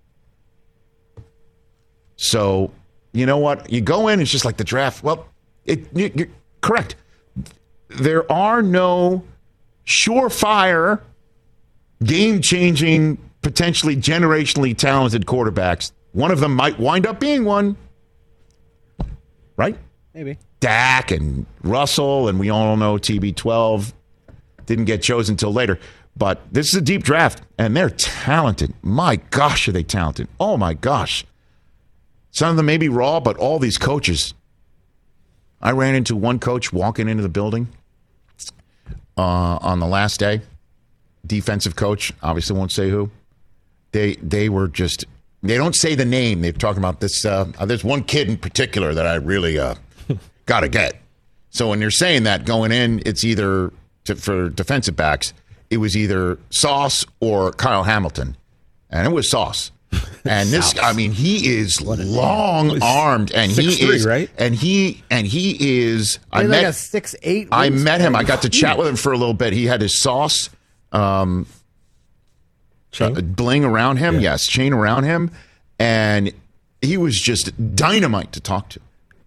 S8: So, you know what? You go in, it's just like the draft. Well, it, you're correct. There are no surefire, game-changing, potentially generationally talented quarterbacks. One of them might wind up being one. Right?
S12: Maybe.
S8: Dak and Russell, and we all know T B twelve didn't get chosen until later. But this is a deep draft, and they're talented. My gosh, are they talented. Oh, my gosh. Some of them may be raw, but all these coaches. I ran into one coach walking into the building uh, on the last day. Defensive coach, obviously won't say who. They they were just, they don't say the name. They're talking about this. Uh, there's one kid in particular that I really uh, got to get. So when you're saying that going in, it's either, to, for defensive backs, it was either Sauce or Kyle Hamilton. And it was Sauce. And this, I mean, he is long armed, and he
S11: three,
S8: is
S11: right?
S8: And he and he is. I
S12: He's
S8: met
S12: like a six eight.
S8: I met him. I got to chat with him for a little bit. He had his Sauce um, uh, bling around him. Yeah. Yes, chain around him, and he was just dynamite to talk to.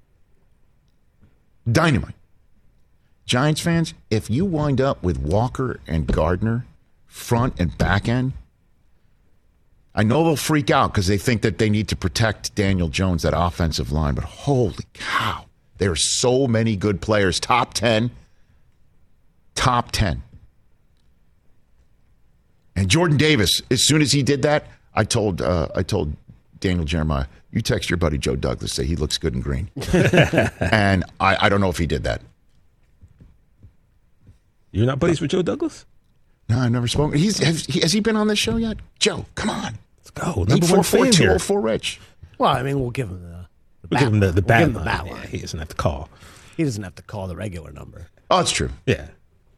S8: Dynamite. Giants fans, if you wind up with Walker and Gardner, front and back end. I know they'll freak out because they think that they need to protect Daniel Jones, that offensive line, but holy cow, there are so many good players. Top ten. Top ten. And Jordan Davis, as soon as he did that, I told uh, I told Daniel Jeremiah, you text your buddy Joe Douglas, say he looks good in green. And I, I don't know if he did that.
S10: You're not buddies with Joe Douglas?
S8: No, I've never spoken. He's has he, has he been on this show yet? Joe, come on.
S10: Let's go. Number one fan
S8: two
S10: here.
S8: oh four Rich.
S9: Well, I mean, we'll give him the, the
S10: We'll give him the, the
S9: we'll
S10: bat
S9: give him the
S10: line.
S9: bat
S10: Yeah,
S9: line.
S10: he doesn't have to call.
S9: He doesn't have to call the regular number.
S8: Oh, it's true.
S10: Yeah.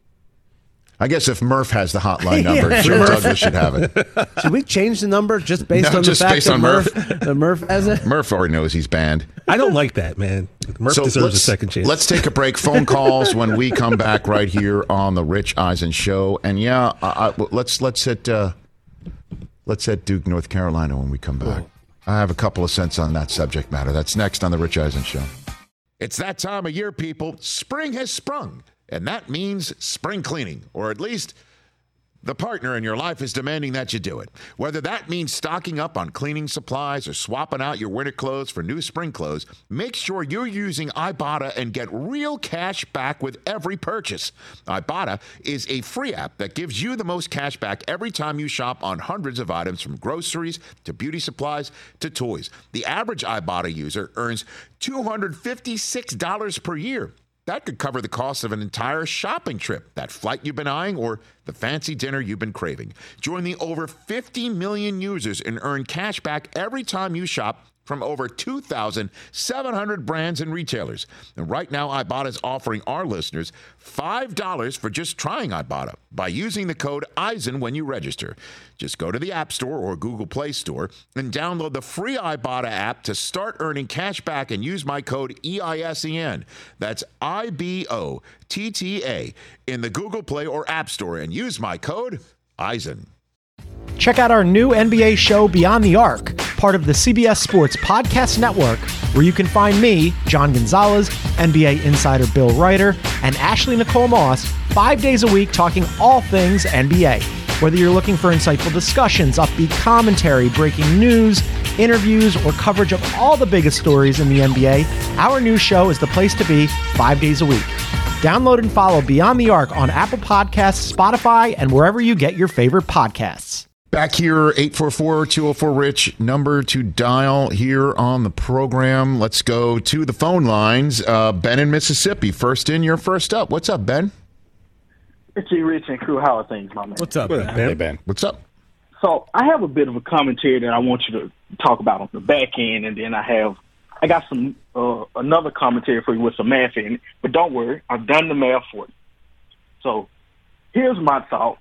S8: I guess if Murph has the hotline number,
S9: Yeah.
S8: Joe Douglas should have it.
S9: Should we change the number just based
S8: No,
S9: on
S8: just
S9: the fact
S8: based
S9: that
S8: on
S9: Murph,
S8: Murph.
S9: that Murph has it?
S8: Murph already knows he's banned.
S10: I don't like that, man. Murph
S8: So
S10: deserves a
S8: let's-
S10: second chance.
S8: Let's take a break. Phone calls when we come back right here on the Rich Eisen Show. And yeah, I, I, let's let's hit uh, let's hit Duke, North Carolina when we come back. I have a couple of cents on that subject matter. That's next on the Rich Eisen Show. It's that time of year, people. Spring has sprung, and that means spring cleaning, or at least the partner in your life is demanding that you do it. Whether that means stocking up on cleaning supplies or swapping out your winter clothes for new spring clothes, make sure you're using Ibotta and get real cash back with every purchase. Ibotta is a free app that gives you the most cash back every time you shop on hundreds of items, from groceries to beauty supplies to toys. The average Ibotta user earns two hundred fifty-six dollars per year. That could cover the cost of an entire shopping trip, that flight you've been eyeing, or the fancy dinner you've been craving. Join the over fifty million users and earn cash back every time you shop from over two thousand seven hundred brands and retailers. And right now, Ibotta is offering our listeners five dollars for just trying Ibotta by using the code Eisen when you register. Just go to the App Store or Google Play Store and download the free Ibotta app to start earning cash back and use my code E I S E N. That's I B O T T A in the Google Play or App Store and use my code Eisen.
S13: Check out our new N B A show, Beyond the Arc, part of the C B S Sports Podcast Network, where you can find me, John Gonzalez, N B A insider Bill Ryder, and Ashley Nicole Moss, five days a week talking all things N B A. Whether you're looking for insightful discussions, upbeat commentary, breaking news, interviews, or coverage of all the biggest stories in the N B A, our new show is the place to be five days a week. Download and follow Beyond the Arc on Apple Podcasts, Spotify, and wherever you get your favorite podcasts.
S8: Back here, eight four four, two oh four, RICH, number to dial here on the program. Let's go to the phone lines. Uh, Ben in Mississippi, first in, you're first up. What's up, Ben?
S14: It's E. Rich and crew. How are things, my man?
S9: What's up,
S8: What
S9: man?
S8: up, Ben? Hey, Ben. What's up?
S14: So I have a bit of a commentary that I want you to talk about on the back end, and then I have I got some uh, another commentary for you with some math in it. But don't worry, I've done the math for you. So here's my thought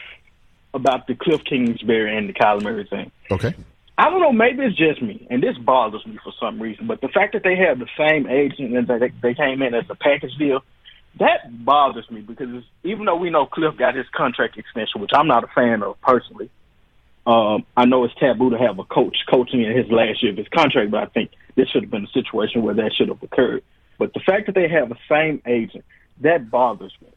S14: about the Cliff Kingsbury and the Kyler Murray thing.
S8: Okay.
S14: I don't know, maybe it's just me, and this bothers me for some reason, but the fact that they have the same agent and that they, they came in as a package deal, that bothers me because even though we know Cliff got his contract extension, which I'm not a fan of personally, um, I know it's taboo to have a coach coaching in his last year of his contract, but I think this should have been a situation where that should have occurred. But the fact that they have the same agent, that bothers me.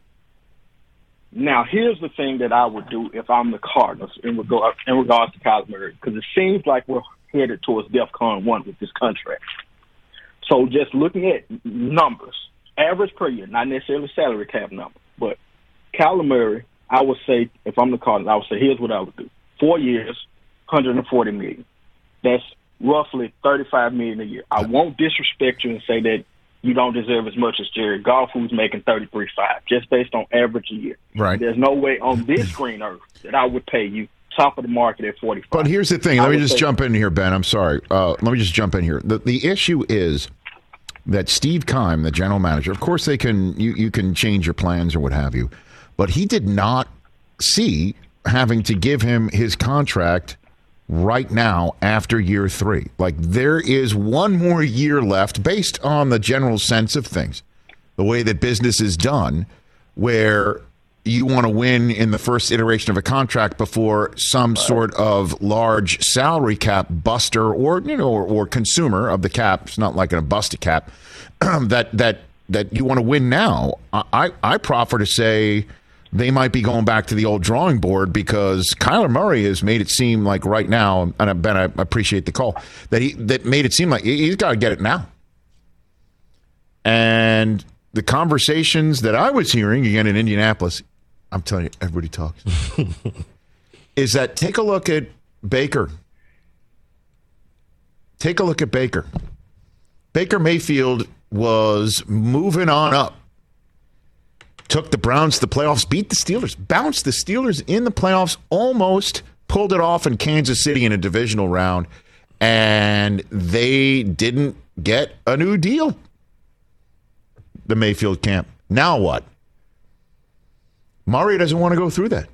S14: Now, here's the thing that I would do if I'm the Cardinals in, regard, in regards to Kyler Murray, because it seems like we're headed towards DEFCON one with this contract. So just looking at numbers, average per year, not necessarily salary cap number, but Kyler Murray, I would say, if I'm the Cardinals, I would say, here's what I would do. Four years, one hundred forty million dollars. That's roughly thirty-five million dollars a year. I won't disrespect you and say that you don't deserve as much as Jared Goff, who's making thirty-three point five, just based on average a year.
S8: Right.
S14: There's no way on this green earth that I would pay you top of the market at forty-five.
S8: But here's the thing.
S14: I
S8: Let me
S14: would
S8: just
S14: say-
S8: jump in here, Ben. I'm sorry. Uh, let me just jump in here. The, the issue is that Steve Keim, the general manager, of course they can you, you can change your plans or what have you, but he did not see having to give him his contract right now after year three. Like, there is one more year left based on the general sense of things, the way that business is done, where you want to win in the first iteration of a contract before some sort of large salary cap buster or, you know, or, or consumer of the cap. It's not like a busted cap that, that, that you want to win now. I, I proffer to say they might be going back to the old drawing board because Kyler Murray has made it seem like right now, and Ben, I appreciate the call, that he that made it seem like he's got to get it now. And the conversations that I was hearing, again, in Indianapolis, I'm telling you, everybody talks, is that take a look at Baker. take a look at Baker. Baker Mayfield was moving on up. Took the Browns to the playoffs, beat the Steelers, bounced the Steelers in the playoffs, almost pulled it off in Kansas City in a divisional round, and they didn't get a new deal. The Mayfield camp. Now what? Murray doesn't want to go through that.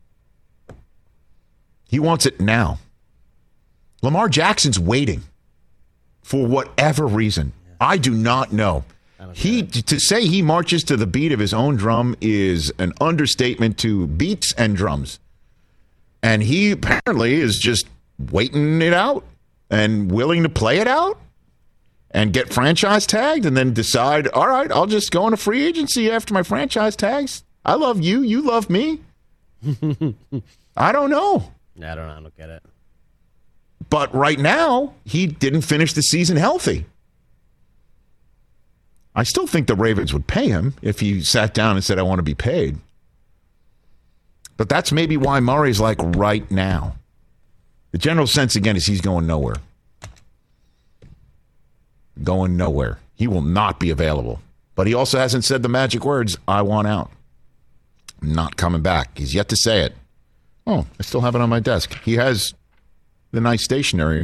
S8: He wants it now. Lamar Jackson's waiting for whatever reason. I do not know. He to say he marches to the beat of his own drum is an understatement to beats and drums. And he apparently is just waiting it out and willing to play it out and get franchise tagged and then decide, all right, I'll just go into free agency after my franchise tags. I love you. You love me. I don't know.
S12: I don't know. I don't get it.
S8: But right now, he didn't finish the season healthy. I still think the Ravens would pay him if he sat down and said, I want to be paid. But that's maybe why Murray's like right now. The general sense, again, is he's going nowhere. Going nowhere. He will not be available. But he also hasn't said the magic words, I want out. I'm not coming back. He's yet to say it. Oh, I still have it on my desk. He has the nice stationery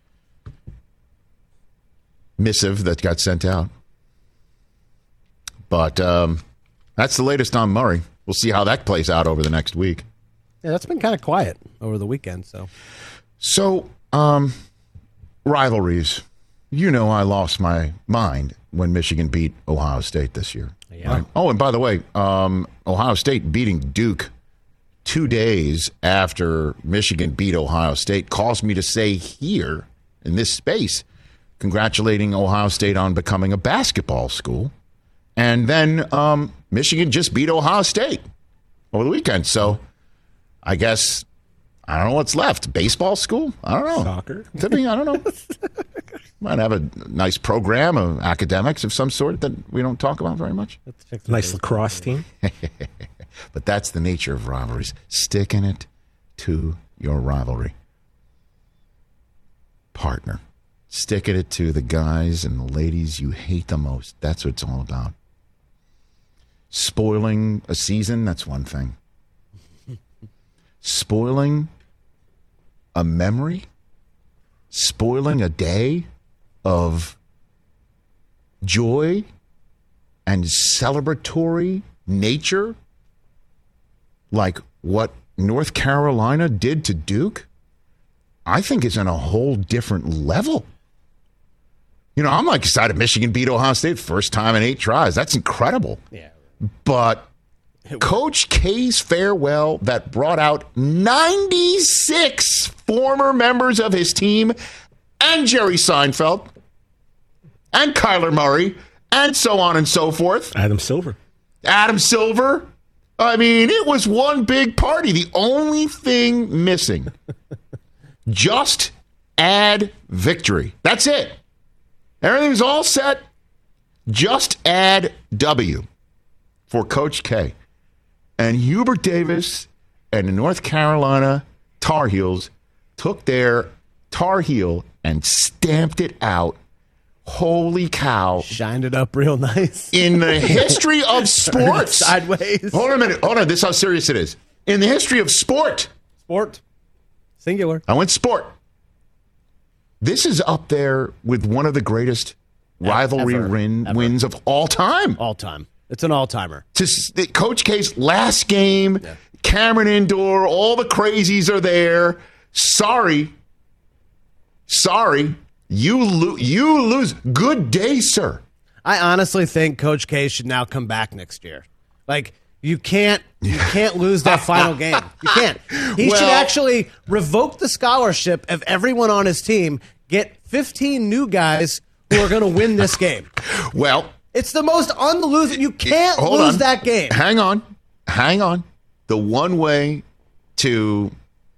S8: missive that got sent out. But um, that's the latest on Murray. We'll see how that plays out over the next week.
S12: Yeah, that's been kind of quiet over the weekend. So,
S8: so um, rivalries. You know, I lost my mind when Michigan beat Ohio State this year.
S12: Yeah.
S8: Right? Oh, and by the way, um, Ohio State beating Duke two days after Michigan beat Ohio State caused me to say here in this space, congratulating Ohio State on becoming a basketball school. And then um, Michigan just beat Ohio State over the weekend. So I guess, I don't know what's left. Baseball school? I don't know.
S10: Soccer?
S8: Tipping? I don't know. Might have a nice program of academics of some sort that we don't talk about very much.
S10: Nice lacrosse team.
S8: But that's the nature of rivalries. Sticking it to your rivalry partner. Sticking it to the guys and the ladies you hate the most. That's what it's all about. Spoiling a season, that's one thing. Spoiling a memory, spoiling a day of joy and celebratory nature, like what North Carolina did to Duke, I think is on a whole different level. You know, I'm like excited Michigan beat Ohio State first time in eight tries. That's incredible.
S12: Yeah.
S8: But Coach K's farewell that brought out ninety-six former members of his team and Jerry Seinfeld and Kyler Murray and so on and so forth.
S10: Adam Silver.
S8: Adam Silver. I mean, it was one big party. The only thing missing, just add victory. That's it. Everything's all set. Just add W for Coach K. And Hubert Davis and the North Carolina Tar Heels took their Tar Heel and stamped it out. Holy cow.
S12: Shined it up real nice.
S8: In the history of sports.
S12: Sideways.
S8: Hold on a minute. Hold on. This is how serious it is. In the history of sport.
S12: Sport. Singular.
S8: I went sport. This is up there with one of the greatest rivalry
S12: Ever.
S8: win,
S12: Ever.
S8: wins of all time.
S12: All time. It's an all-timer.
S8: To Coach K's last game, yeah. Cameron Indoor, all the crazies are there. Sorry. Sorry. You, lo- you lose. Good day, sir.
S12: I honestly think Coach K should now come back next year. Like, you can't you can't lose that final game. You can't. He
S8: well,
S12: should actually revoke the scholarship of everyone on his team, get fifteen new guys who are going to win this game.
S8: Well,
S12: it's the most unlosing. You can't
S8: hold
S12: lose
S8: on.
S12: that game.
S8: Hang on. Hang on. The one way to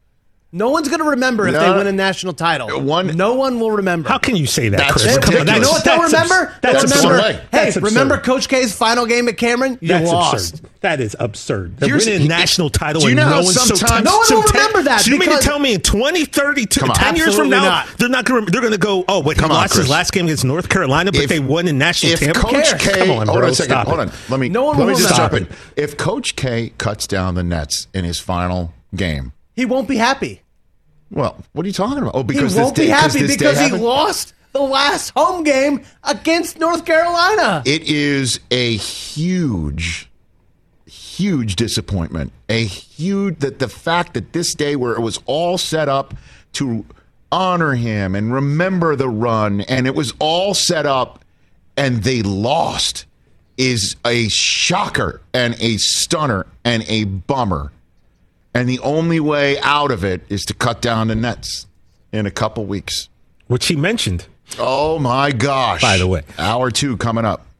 S9: No one's going to remember if
S8: No.
S9: they win a national title.
S8: One-
S9: no one will remember.
S10: How can you say that,
S8: That's
S10: Chris? Come on,
S8: ridiculous.
S9: You know what they'll
S10: that's
S9: remember?
S10: abs- That's
S9: They'll remember.
S10: absurd.
S9: Hey,
S10: That's
S9: remember
S10: absurd.
S9: Coach K's final game at Cameron? You
S10: That's
S9: lost.
S10: absurd. That is absurd. They're
S8: Here's-
S10: winning a national title
S8: Do you
S10: and
S8: know
S10: no
S8: how
S10: one's so
S8: sometimes-
S10: t-
S9: No one
S10: so
S9: will
S10: ten-
S9: remember that
S10: So you mean to
S9: because-
S10: tell me in twenty, thirty,
S8: Come on.
S10: ten years from
S9: Absolutely
S10: now,
S9: not.
S10: they're not going to they're going to go, oh, wait, he
S8: Come on,
S10: lost his
S8: Chris.
S10: last game against North Carolina, but
S8: If-
S10: they won in national
S8: If
S10: championship?
S8: Coach K,
S10: Come on,
S8: hold
S10: bro,
S8: on a second,
S10: stop
S8: hold
S10: it.
S8: on. Let me
S9: No one
S8: let
S9: will
S8: me just
S9: remember.
S8: jump in. If Coach K cuts down the Nets in his final game,
S9: He won't be happy.
S8: well, what are you talking about? Oh,
S9: He
S8: because
S9: won't
S8: this
S9: be
S8: day,
S9: happy
S8: this
S9: because
S8: day
S9: he
S8: happened?
S9: lost the last home game against North Carolina.
S8: It is a huge, huge disappointment. A huge that the fact that this day where it was all set up to honor him and remember the run, and it was all set up, and they lost, is a shocker and a stunner and a bummer. And the only way out of it is to cut down the Nets in a couple weeks.
S10: Which he mentioned.
S8: Oh my gosh!
S10: By the way.
S8: hour two coming up.